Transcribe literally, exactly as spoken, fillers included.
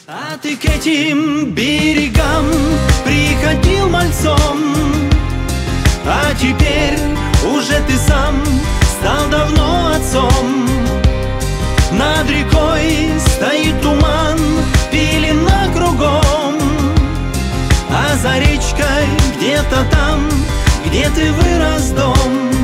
А ты к этим берегам приходил мальцом, а теперь уже ты сам стал давно отцом. Над рекой стоит туман, пелена кругом, а за речкой где-то там, где ты вырос, дом.